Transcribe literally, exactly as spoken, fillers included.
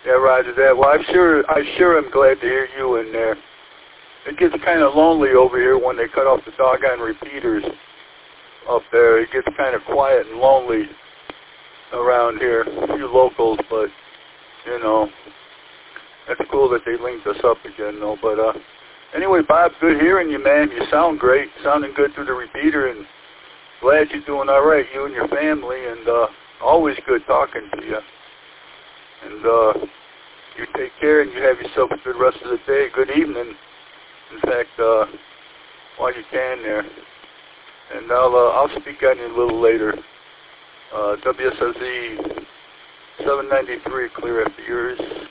Yeah, roger that. Well, I'm sure, I sure am glad to hear you in there. It gets kind of lonely over here when they cut off the doggone repeaters up there. It gets kind of quiet and lonely around here. A few locals, but, you know, that's cool that they linked us up again, though. But, uh, anyway, Bob, good hearing you, man. You sound great. Sounding good through the repeater, and glad you're doing all right, you and your family, and uh, always good talking to you. And uh, you take care, and you have yourself a good rest of the day. Good evening, in fact, uh, while you can there. And I'll uh, I'll speak on you a little later. Uh, W S O Z seven ninety-three, clear after yours.